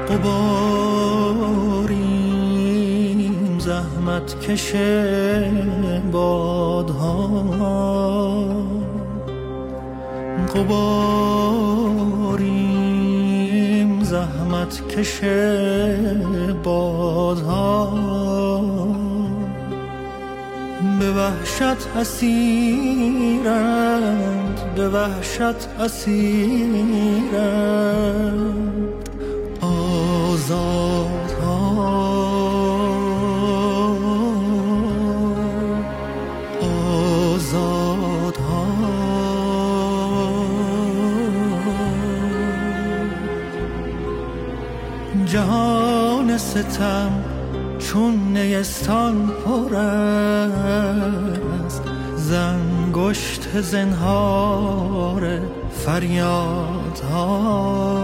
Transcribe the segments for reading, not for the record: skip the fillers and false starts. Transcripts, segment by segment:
غباریم زحمت کش بادها، غباریم زحمت کش بادها، به وحشت اسیرند، به وحشت اسیرند آزادها، آزادها. جهان ستم چون نیستان پر است زنگشت زنهار فریادها،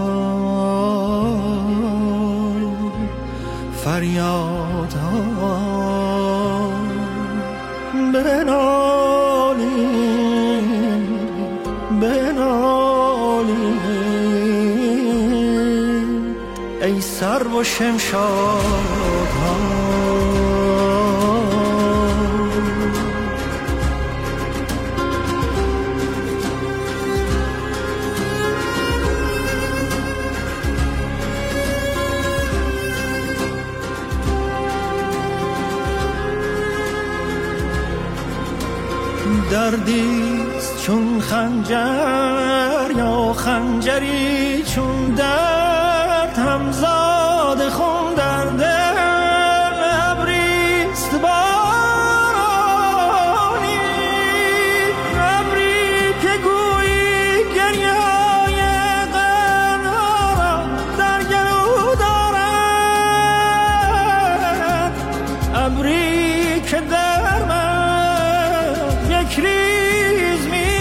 فریادها. بنالیم، بنالیم ای سرو و شمشادها. دردیست چون خنجر یا خنجری چون درد، همزاد خون در دل ابریست بارانی، ابری که گویی گریه‌های غم‌ها را در گلو دارد، ابری که در من یک ریز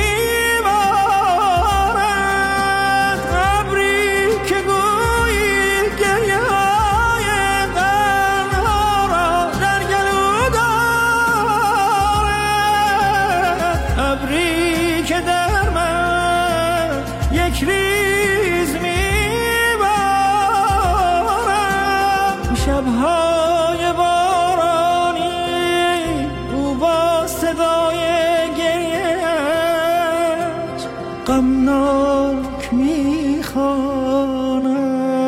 میبارد، ابری که گویی گریه‌های غم‌ها را در گلو دارد، ابری که در من یک ریز میبارد. شب‌های بارانی او با صدای غمناک میخواند.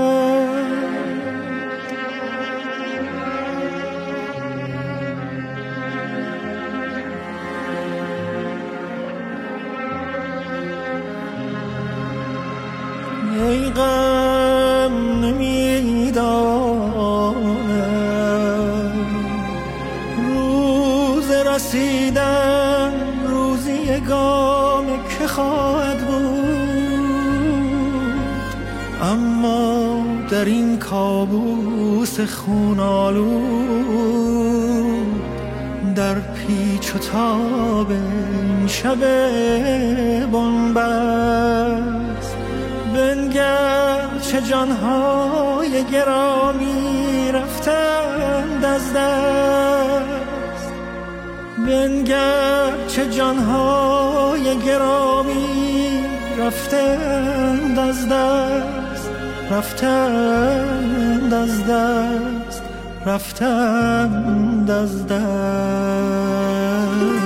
ای غم نمیدانم روز رسیدن روزی گام که خواهد بود، اما در این کابوس خونالود، در پیچ و تاب این شب بنبست، بنگر چه جانهای گرامی رفتند از دست، بنگر چه جانهای گرامی رفتند از دست، رفتند از دست، رفتند از دست.